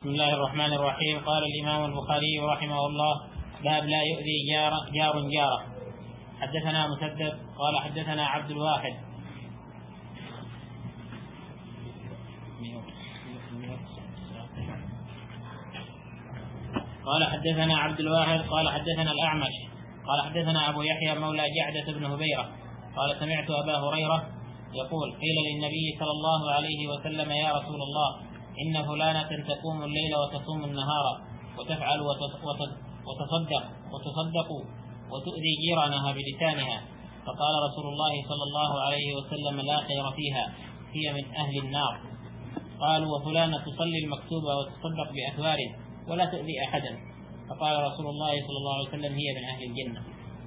بسم الله الرحمن الرحيم. قال الإمام البخاري رحمه الله: باب لا يؤذي جار جاره. حدثنا مسدد قال حدثنا عبد الواحد قال حدثنا الأعمش قال حدثنا أبو يحيى مولى جعدة بن هبيرة قال سمعت أبا هريرة يقول: قيل للنبي صلى الله عليه وسلم: يا رسول الله، إن فلانة تقوم الليل وتصوم النهار وتفعل وتصدق وتؤذي جيرانها بلسانها. فقال رسول الله صلى الله عليه وسلم: لا خير فيها، هي من أهل النار. قالوا: وفلانة تصلي المكتوبة وتصدق بأثوار ولا تؤذي أحدا. فقال رسول الله صلى الله عليه وسلم: هي من أهل الجنة.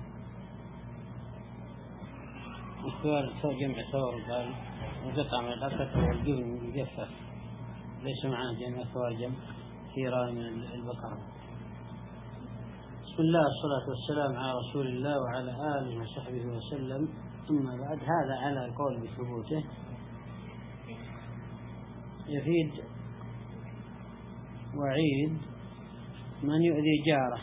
السؤال جمع ثور قال وقطع من الأكثر والجبن يجفف، ليس معاه جمع ثور جمع ثيران من البقرة. بسم الله والصلاة والسلام على رسول الله وعلى آله وصحبه وسلم. ثم بعد، هذا على القول بثبوته يفيد وعيد من يؤذي جاره،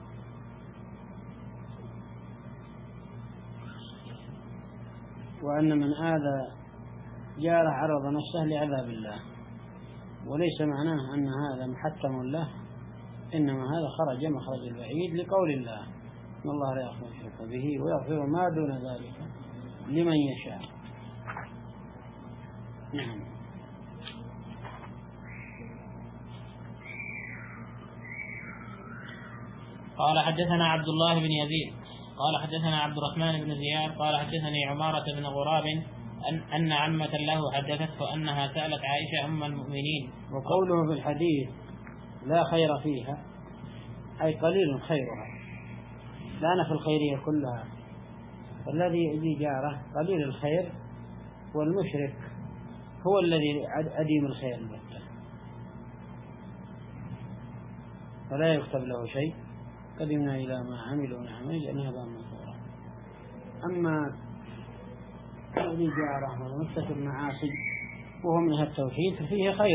وأن من آذى جاره عرض نفسه لعذاب الله، وليس معناه أن هذا محتم له، إنما هذا خرج مخرج البعيد لقول الله: إن الله لا يغفر الشرك به ويغفر ما دون ذلك لمن يشاء. نعم. قال حدثنا عبد الله بن يزيد قال حدثنا عبد الرحمن بن زياد قال حدثني عمارة بن غراب أن عمة له حدثته أنها سألت عائشة أم المؤمنين. وقوله في الحديث: لا خير فيها، أي قليل خيرها، لا في الخيرية كلها. فالذي يؤذي جاره قليل الخير، والمشرك هو الذي عديم الخير البتة، فلا يكتب له شيء. قدمنا إلى ما عملوا نعمل لأنها هباء منثورا. أما يؤذي جاره ويرتكب معاصي وهو منها التوحيد ففيه خير،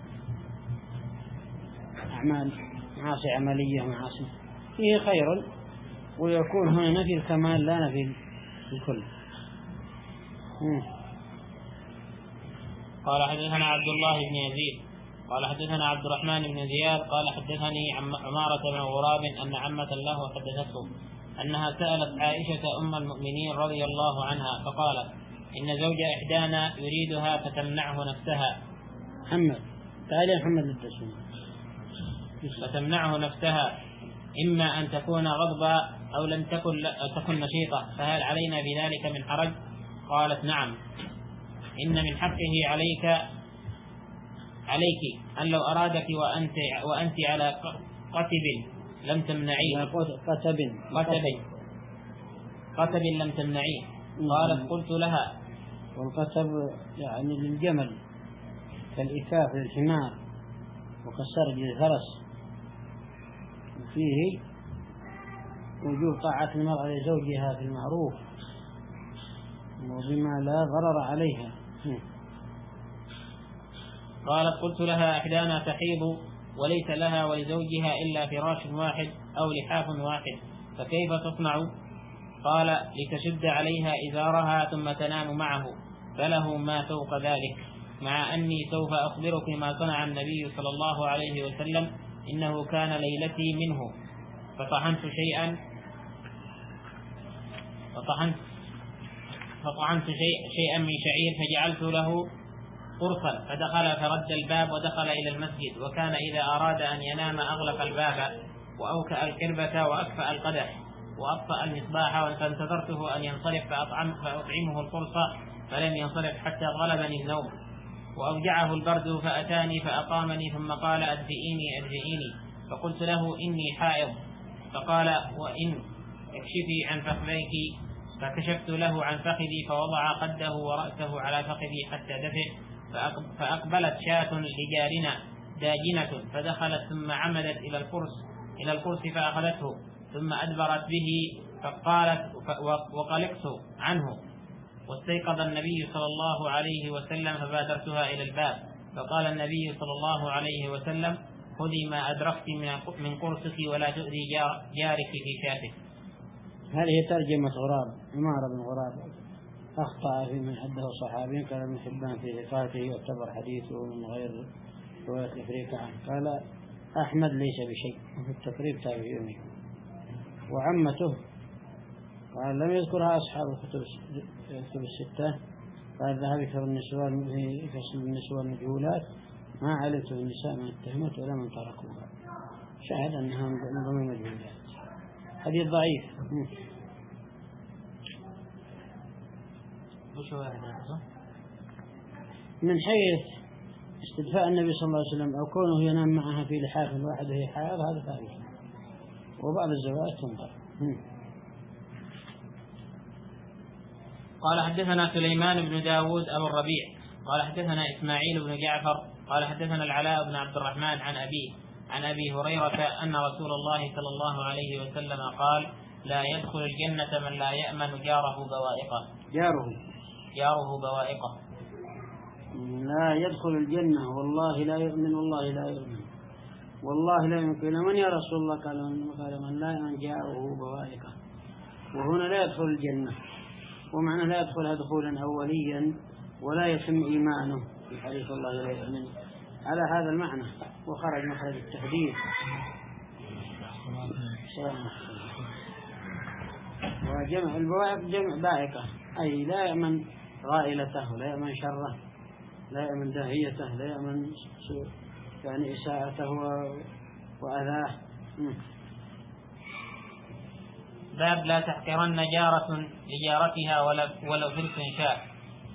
أعمال معاصي عملية، معاصي فيه خير، ويكون هنا نفي الكمال لا نفي الكل. قال حدثنا عبد الله بن يزيد قال حدثنا عبد الرحمن بن زياد قال حدثني عمارة بن غراب أن عمة له حدثته أنها سألت عائشة أم المؤمنين رضي الله عنها فقالت: إن زوج إحدانا يريدها فتمنعه نفسها. فتمنعه نفسها، إما أن تكون غضبا أو لم تكن نشيطة، فهل علينا بذلك من حرج؟ قالت: نعم، إن من حقه عليك أن لو أرادك وأنت على قتب لم تمنعيه. قتب لم تمنعيه. قالت: قلت لها: والقتب يعني للجمل، كالإكاف للحمار، وكالسرج للفرس، وفيه وجوب طاعة المرأة لزوجها في المعروف وبما لا ضرر عليها. قالت: قلت لها: إحدانا تحيض وليس لها ولزوجها إلا فراش واحد أو لحاف واحد، فكيف تصنع؟ قال: لتشد عليها إزارها ثم تنام معه، فله ما فوق ذلك، مع أني سوف أخبرك ما صنع النبي صلى الله عليه وسلم، إنه كان ليلتي منه، فطحنت شيئا من شعير فجعلت له قرصا، فدخل فرد الباب ودخل إلى المسجد، وكان إذا أراد أن ينام أغلق الباب وأوكأ الكربة وأكفأ القدح وأطفأ المصباح، فانتظرته أن ينصرف فأطعمه القرص، فلم ينصرف حتى غلبني النوم، وأوجعه البرد فأتاني فأقامني ثم قال: أدفئيني. فقلت له: إني حائض. فقال: وإن اكشفي عن فخذيك. فكشفت له عن فخذي فوضع قده ورأسه على فخذي حتى دفئ، فأقبلت شاة لجارنا داجنة فدخلت ثم عمدت إلى القرص فأخذته ثم أدبرت به، فقالت: وقلقت عنه، واستيقظ النبي صلى الله عليه وسلم فبادرتها إلى الباب، فقال النبي صلى الله عليه وسلم: خذي ما أدركت من قرصك ولا تؤذي جارك في شاتك. هذه ترجمة غراب، عمارة بن غراب أخطأ في من عده صحابي، قال ابن حبان في ثقاته يعتبر حديثه من غير رواية الإفريقية عنه. قال أحمد ليس بشيء، وفي التقريب تابعينه. وعمته قال لم يذكرها أصحاب الكتب الستة. قال ذهب في النسوان في فصل النسوان المجهولات ما علمت النساء من اتهمت ولا من تركوها، شاهد أنها من ضمن المجهولات. حديث ضعيف. من حيث استدفاء النبي صلى الله عليه وسلم أو كونه ينام معها في لحاف واحد وهي حائض هذا ثابت، وبعض الزواج تنظر. قال حدثنا سليمان بن داود أبو الربيع قال حدثنا إسماعيل بن جعفر قال حدثنا العلاء بن عبد الرحمن عن أبي هريرة أن رسول الله صلى الله عليه وسلم قال لا يدخل الجنة من لا يأمن جاره بوائقه. لا يدخل الجنة والله لا يؤمن والله لا يؤمن والله لا يمكن. من يا رسول الله؟ قال من لا يؤمن جاره بوائقه. وهنا لا يدخل الجنة، ومعنى لا يدخلها دخولا أوليا ولا يتم إيمانه في حديث الله لا يؤمن على هذا المعنى، وخرج مخرج التحديد. وجمع البوائق جمع بائقة، أي لا يأمن غائلته ولا يأمن شره، لا يأمن داهيته، لا يأمن يعني إساءته وأذاه. باب لا تحقرن جارة لجارتها ولو فرس شاء.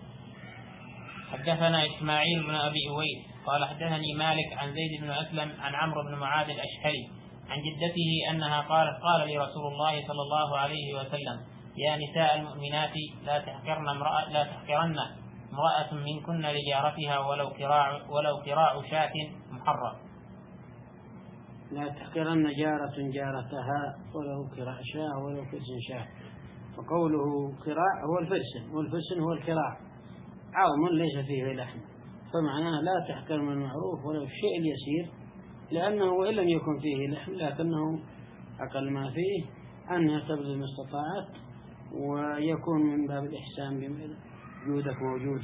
حدثنا إسماعيل بن أبي أويس قال حدثني مالك عن زيد بن أسلم عن عمرو بن معاذ الأشهري عن جدته أنها قالت قال لي رسول الله صلى الله عليه وسلم يا نساء المؤمنات لا تحقرن امرأة منكن لجارتها ولو كراع شاة محرم. لا تحقرن جارة جارتها ولو كراع شاة ولو فرس شاة. وقوله كراع هو الفرس، والفرس هو الكراع، عظم ليس فيه لحم، فمعناه لا تحقر من المعروف ولو الشيء اليسير، لأنه وإن لم يكن فيه لحم لكنه أقل ما فيه أنها تبذل ما استطاعت، ويكون من باب الإحسان بوجودك موجود.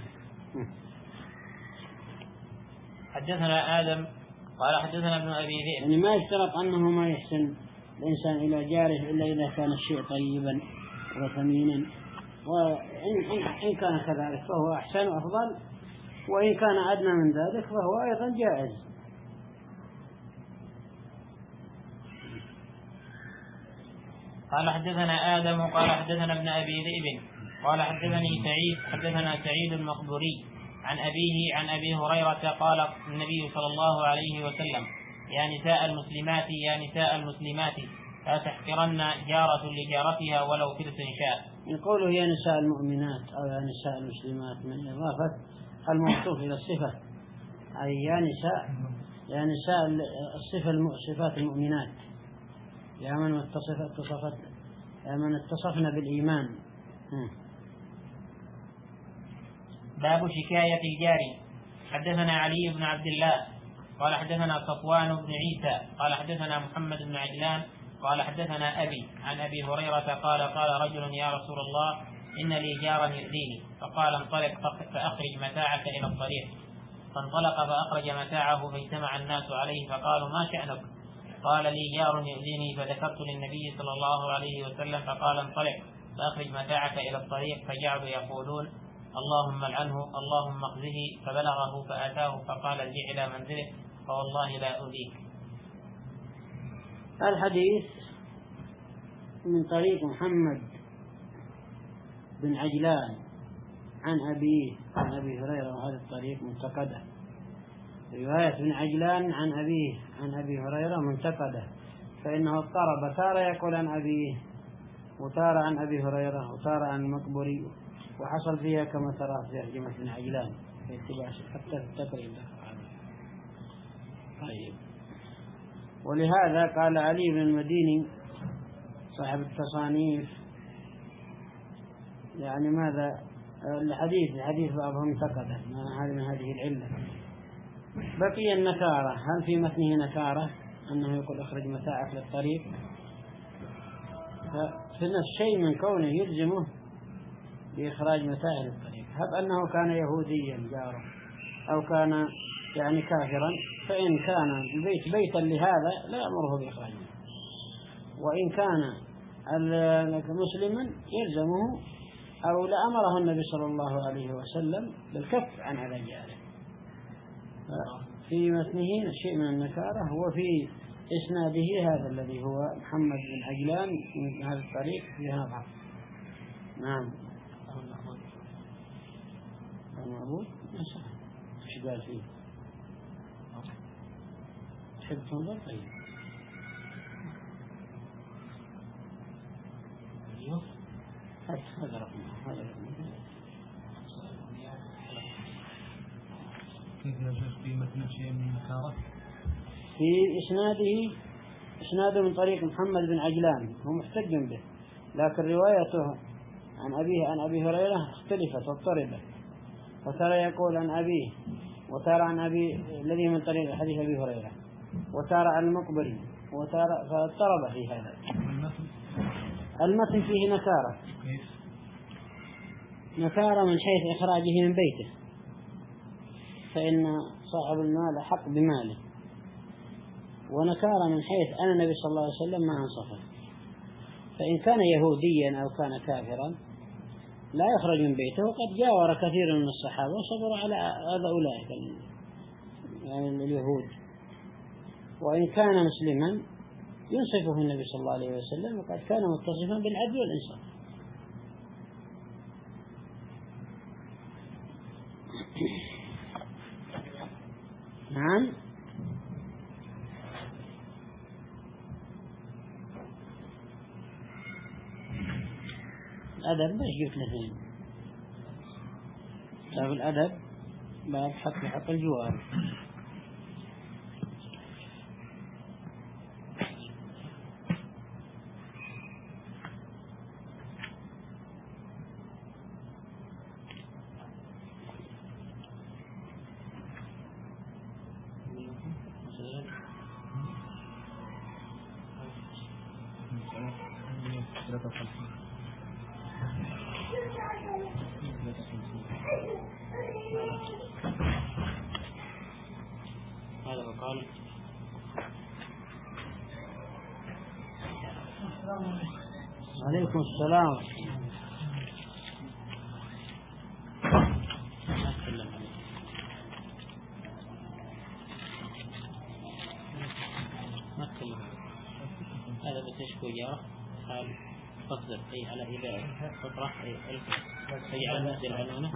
حدثنا آدم قال حدثنا ابن أبي ذئب. يعني ما يشترط أنه ما يحسن الإنسان إلى جاره إلا إذا كان الشيء طيبا وثمينا، وإن كان كذلك فهو أحسن وأفضل، وإن كان أدنى من ذلك فهو أيضا جائز. قال حدثنا آدم قال حدثنا ابن أبي ذئب قال حدثنا سعيد المقبوري عن أبيه عن أبي هريرة قال النبي صلى الله عليه وسلم يا نساء المسلمات لا تحقرن جارة لجارتها ولو فرس شاء. يقوله يا نساء المؤمنات أو يا نساء المسلمات من إضافة الموصوف إلى الصفة، أي يا نساء صفات المؤمنات، يا من اتصفنا بالإيمان. باب شكاية الجار. حدثنا علي بن عبد الله قال حدثنا صفوان بن عيسى قال حدثنا محمد بن عجلان قال حدثنا أبي عن أبي هريرة قال رجل يا رسول الله إن لي جارا يؤذيني، فقال انطلق فأخرج متاعك إلى الطريق، فانطلق فأخرج متاعه فاجتمع الناس عليه فقالوا ما شأنك؟ قال لي جار يؤذيني، فذكرت للنبي صلى الله عليه وسلم فقال انطلق فأخرج متاعك إلى الطريق، فجعلوا يقولون اللهم العنه اللهم اخزه، فبلغه فأتاه فقال ارجع إلى منزلك فوالله لا أؤذيك. الحديث من طريق محمد بن عجلان عن أبيه عن أبي هريرة، وهذا الطريق منتقدة. رواية بن عجلان عن أبيه عن أبي هريرة منتقدة، فإنه اضطرب، تارة يقول عن أبيه وتارة عن أبي هريرة وتارة عن المقبري، وحصل فيها كما ترى في ترجمة بن عجلان في اتباع حتى في التقريب. طيب، ولهذا قال علي بن المديني صاحب التصانيف يعني ماذا الحديث بعضهم انتقده من هذه العلة، بقي النكارة، هل في متنه نكارة أنه يقول اخرج متاعك للطريق؟ فنفس الشيء من كونه يلزمه بإخراج متاعه للطريق. هب أنه كان يهوديا جاره أو كان يعني كافرا، فإن كان البيت بيتا لهذا لا يأمره بإخراجه، وإن كان مسلما يلزمه أو لأمره النبي صلى الله عليه وسلم بالكف عن هذا الجانب. في متنه شيء من النكارة، وفي إسناده هذا الذي هو محمد بن عجلان من هذا الطريق في هذا. نعم. المعبود ايش قال فيه؟ تحب تنظر؟ طيب هذا رقم كيف يا شيخ في متن شيء من النكارة؟ في إسناده من طريق محمد بن عجلان، هو محتج به، لكن روايته عن أبي هريرة اختلفت واضطربت، وترى يقول عن أبيه، وترى عن أبي الذي من طريق حديث أبي هريرة، وترى عن المقبري، وترى فاضطرب في هذا. المتن فيه نكارة. نكارة من حيث إخراجه من بيته، فإن صاحب المال حق بماله، ونكارة من حيث أن النبي صلى الله عليه وسلم ما أنصفه، فإن كان يهوديا أو كان كافرا لا يخرج من بيته، وقد جاور كثير من الصحابة وصبروا على هذا أولئك يعني اليهود. وإن كان مسلما ينصفه النبي صلى الله عليه وسلم، وقد كان متصفا بالعدل والإنصاف. نعم. الأدب مش جبت الاثنين، باب الأدب باب حق الجوار. هذا وقال عليكم السلام. هذا بس يشكو جاره قال تصدر أي على إباء تطرح أي على الناس العنونة.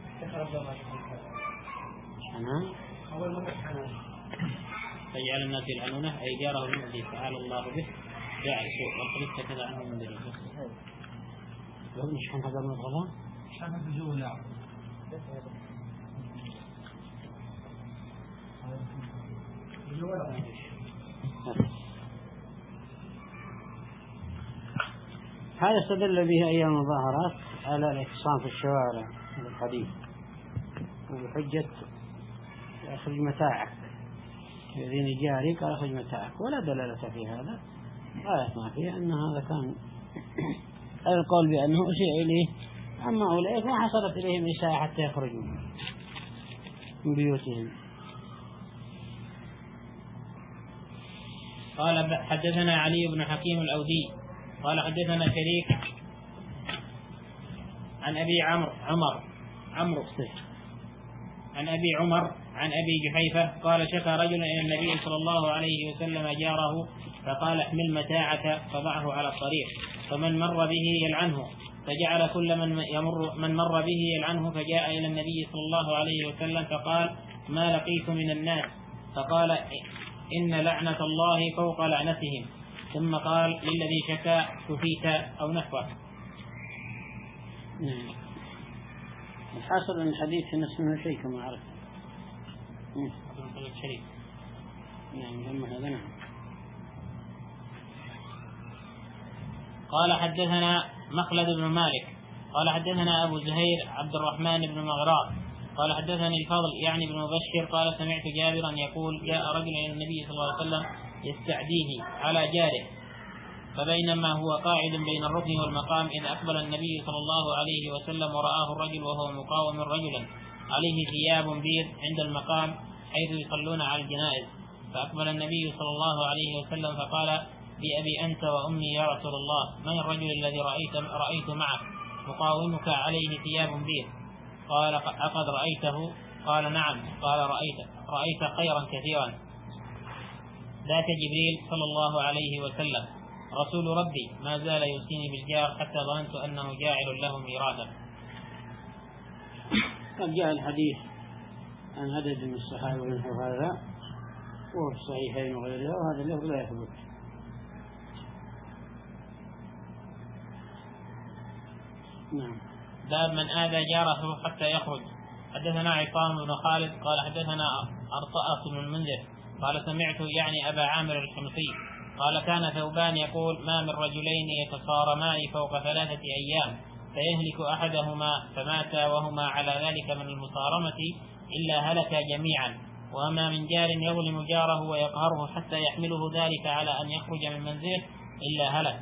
فجعل الناس يلعنونه أي جاره المؤذي فعل الله به جاء السوء والقلب اتخذ عنه من دليل. لو نشحن هذا من الغضاء شحن في الجو لا هذا استدل به أيام المظاهرات على الاعتصام في الشوارع الحديث وبحجة أخرج متاعك الذين جاري قال أخرج متاعك، ولا دلالة في هذا. آية ما فيها أن هذا كان القول بأنه أشيء إليه، أما أولئك ما حصلت إليهم إساءة حتى يخرجوا من بيوتهم. قال حدثنا علي بن حكيم الأودي قال حدثنا شريك عن أبي عمرو عن أبي عمر عن أبي جحيفة قال شكى رجل إلى النبي صلى الله عليه وسلم جاره فقال احمل متاعك فضعه على الطريق، فمن مر به يلعنه، فجعل كل من مر به يلعنه، فجاء إلى النبي صلى الله عليه وسلم فقال ما لقيت من الناس، فقال إن لعنة الله فوق لعنتهم، ثم قال للذي شكى كفيت أو نحوه. الحاصل أن الحديث نفسه شيء كما عرفت. شريك نعم هذا نعم. قال حدثنا مخلد بن مالك قال حدثنا أبو زهير عبد الرحمن بن مغراء قال حدثني الفضل يعني بن مبشر قال سمعت جابرا يقول جاء رجل إلى النبي صلى الله عليه وسلم يستعديه على جاره، فبينما هو قاعد بين الركن والمقام إذ أقبل النبي صلى الله عليه وسلم ورآه الرجل وهو مقاوم رجلا عليه ثياب بيض عند المقام حيث يصلون على الجنائز، فأقبل النبي صلى الله عليه وسلم فقال بأبي أنت وأمي يا رسول الله، من الرجل الذي رأيت معك مقاومك عليه ثياب بيض؟ قال أقد رأيته؟ قال نعم. قال رأيت خيرا كثيرا. ذاك جبريل صلى الله عليه وسلم رسول ربي ما زال يوصيني بالجار حتى ظننت أنه جاعل له ميراثا. قد جاء الحديث عن عدد من الصحابة ونحو هذا وهو في الصحيحين وغيرها، وهذا اللفظ لا يثبت. نعم. باب من آذى جاره حتى يخرج. حدثنا عصام بن خالد قال حدثنا أرطأة بن المنذر قال سمعت يعني أبا عامر الحمصي قال كان ثوبان يقول ما من رجلين يتصارمان فوق 3 أيام فيهلك أحدهما فمات وهما على ذلك من المصارمة إلا هلك جميعا، وما من جار يظلم جاره ويقهره حتى يحمله ذلك على أن يخرج من منزله إلا هلك.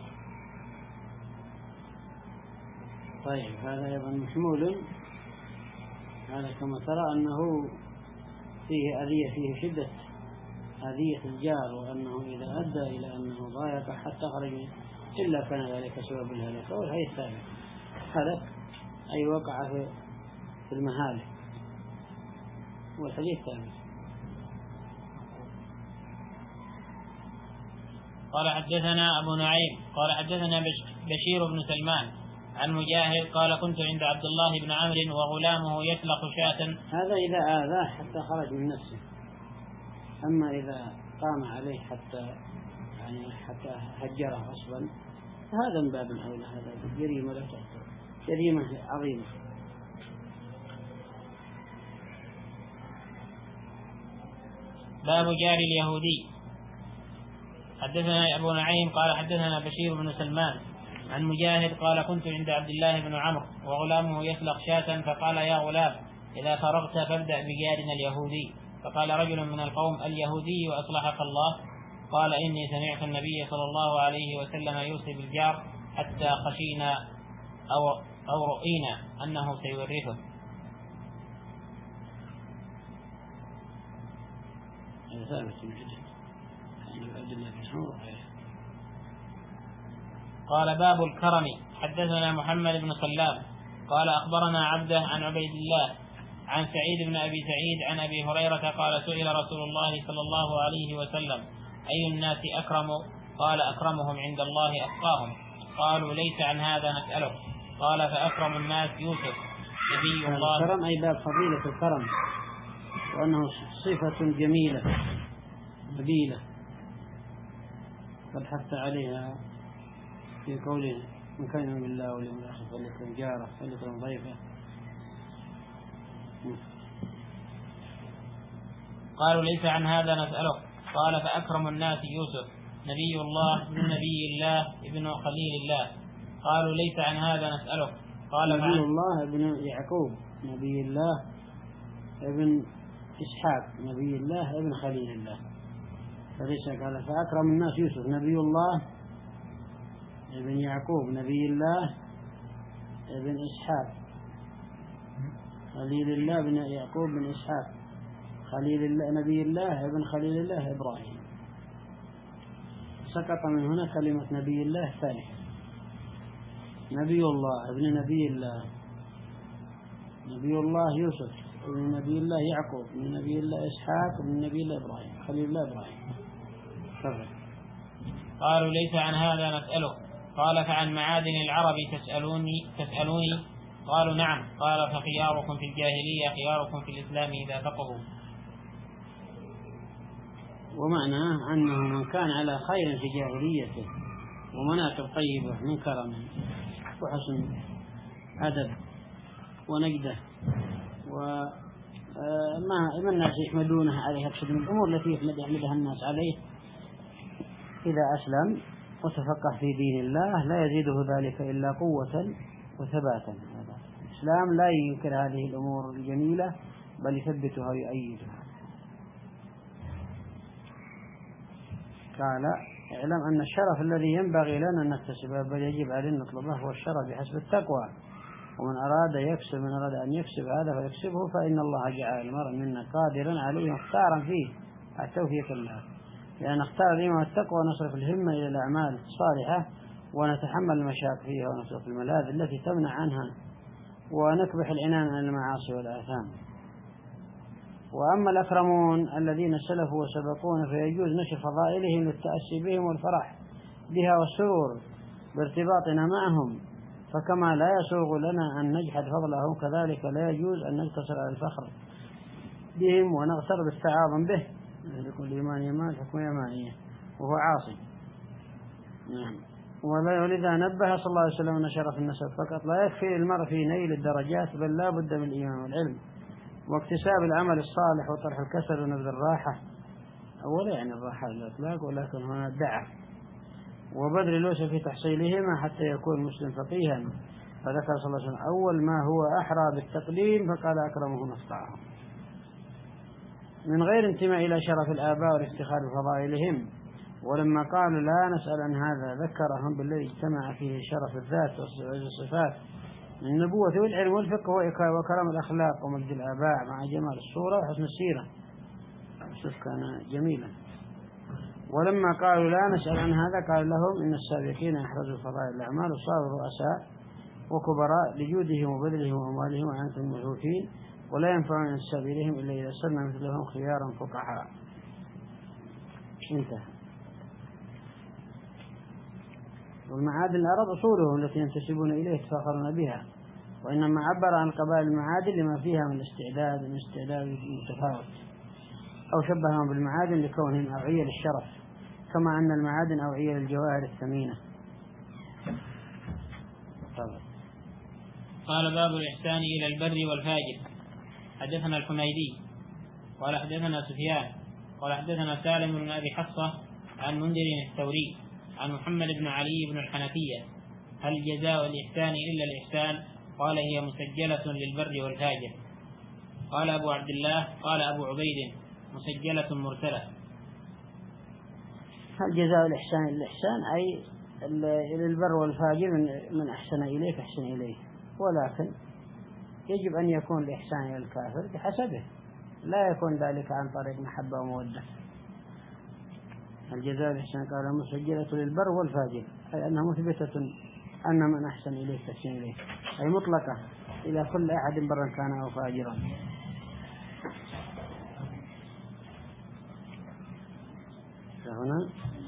طيب هذا أيضا محمول هذا كما ترى أنه فيه أذية، فيه شدة أذية الجار، وأنه إذا أدى إلى أنه ضايق حتى خرج إلا كان ذلك سبب الهلاك. والحديث الثالث هلك أي وقع في المهالك، والحديث الثالث. قال حدثنا أبو نعيم قال حدثنا بشير بن سلمان عن مجاهد قال كنت عند عبد الله بن عمرو وغلامه يسلق شاة. هذا إذا آذاه حتى خرج من نفسه، أما إذا قام عليه حتى هجره غصبا فهذا من باب أولى، هذا جريمة لا تعتبر جريمة عظيمة. باب جار اليهودي. حدثنا أبو نعيم قال حدثنا بشير بن سلمان عن مجاهد قال كنت عند عبد الله بن عمرو وغلامه يسلق شاة فقال يا غلام إذا فرغت فابدأ بجارنا اليهودي. فقال رجل من القوم اليهودي أصلحك الله؟ قال إني سمعت النبي صلى الله عليه وسلم يوصي بالجار حتى خشينا أو رؤينا أنه سيورثه. قال باب الكرم. حدثنا محمد بن سلام قال أخبرنا عبده عن عبيد الله عن سعيد بن أبي سعيد عن أبي هريرة قال سئل رسول الله صلى الله عليه وسلم أي الناس أكرم؟ قال أكرمهم عند الله أتقاهم. قالوا ليس عن هذا نسأله. قال فأكرم الناس يوسف نبي الله. الكرم أي باب فضيلة الكرم، وأنه صفة جميلة نبيلة قد حث عليها في قوله من كان من الله واليوم الآخر فليكن جاره فليكن ضيفه. قالوا ليس عن هذا نسأله. قال فأكرم الناس يوسف نبي الله ابن نبي الله ابن خليل الله. قالوا ليس عن هذا نسأله. قال نبي الله ابن يعقوب نبي الله ابن إسحاق نبي الله ابن خليل الله. فليس قال فأكرم الناس يوسف نبي الله ابن يعقوب نبي الله ابن إسحاق خليل الله ابن يعقوب بن إسحاق خليل الله نبي الله ابن خليل الله إبراهيم. سقط من هنا كلمة نبي الله ثالثة. نبي الله ابن نبي الله نبي الله يوسف ابن نبي الله يعقوب ابن نبي الله إسحاق ابن نبي الله إبراهيم خليل الله إبراهيم. قالوا ليس عن هذا نسأله. قال فعن معادن العرب تسألوني؟ قالوا نعم. قال فخياركم في الجاهلية خياركم في الإسلام إذا فقهوا. ومعناه أنه من كان على خير في جاهليته ومناقب طيبة من كرم وحسن أدب ونجدة وما الناس يحمدونه عليه أقصد من الأمور التي يحمدها الناس عليه إذا أسلم وتفقه في دين الله لا يزيده ذلك إلا قوة وثباتا. هذا الإسلام لا ينكر هذه الأمور الجميلة بل يثبتها ويؤيدها. قال اعلم أن الشرف الذي ينبغي لنا أن نكتسبه بل يجب علينا نطلبه هو الشرف بحسب التقوى، ومن أراد أن يكسب هذا فيكسبه، فإن الله جعل المرء منا قادرا عليه مختارا فيه التوفيق الله، لأن نختار الإيمان والتقوى ونصرف الهمة إلى الأعمال الصالحة ونتحمل المشاق فيها ونصرف الملاذ التي تمنع عنها ونكبح العنان عن المعاصي والآثام. وأما الأكرمون الذين سلفوا وسبقون فيجوز نشر فضائلهم للتأسي بهم والفرح بها والسرور بارتباطنا معهم، فكما لا يسوغ لنا أن نجحد فضلهم كذلك لا يجوز أن نقتصر على الفخر بهم ونغتر بالتعاظم به، لكل إيمان يمان حكم يمانية وهو عاصي. نعم. ولذا نبه صلى الله عليه وسلم أن شرف النسب فقط لا يكفي المرء في نيل الدرجات، بل لا بد من الإيمان والعلم واكتساب العمل الصالح وطرح الكسل ونبذ الراحة، أولا يعني الراحة الإطلاق، ولكن هنا دعا وبذل الوسع في تحصيلهما حتى يكون المسلم فقيها. فذكر صلى الله عليه وسلم أول ما هو أحرى بالتقديم فقال أكرمهم أصطعهم، من غير انتماء إلى شرف الآباء والافتخار بفضائلهم. ولما قالوا لا نسأل عن هذا ذكرهم بالذي اجتمع فيه شرف الذات والصفات من النبوة والعلم والفقه وكرم الأخلاق ومجد الآباء مع جمال الصورة وحسن السيرة. الشوف كان جميلا. ولما قالوا لا نسأل عن هذا قال لهم إن السابقين أحرزوا فضائل الأعمال وصاروا رؤساء وكبراء لجودهم وبذلهم وأموالهم وعنتم المعروفين، ولا ينفع من سبيلهم إلا إذا صرنا مثلهم خيارا فقحاء. انتهى. والمعادن الأرض أصولهم التي ينتسبون إليه يتفاخرون بها، وإنما عبر عن قبائل المعادن لما فيها من الاستعداد المتفاوت، أو شبههم بالمعادن لكونهم أوعية للشرف، كما أن المعادن أوعية للجواهر الثمينة. طبعا. قال باب الإحسان إلى البر والفاجر. حدثنا الحميدي قال حدثنا سفيان قال حدثنا سالم بن أبي حفصة عن منذر الثوري عن محمد بن علي بن الحنفية: هل جزاء الإحسان إلا الإحسان؟ قال هي مسجلة للبر والفاجر. قال أبو عبد الله قال أبو عبيد: مسجلة مرسلة. هل جزاء الإحسان إلا الإحسان أي للبر والفاجر من أحسن إليك أحسن إليه، ولكن يجب أن يكون الإحسان إلى الكافر بحسبه، لا يكون ذلك عن طريق محبة ومودة. الجزاء الإحسان قال مسجلة للبر والفاجر، أي أنها مثبتة أن من أحسن إليك تحسن إليه، أي مطلقة إلى كل أحد برا كان أو فاجرا. فهنا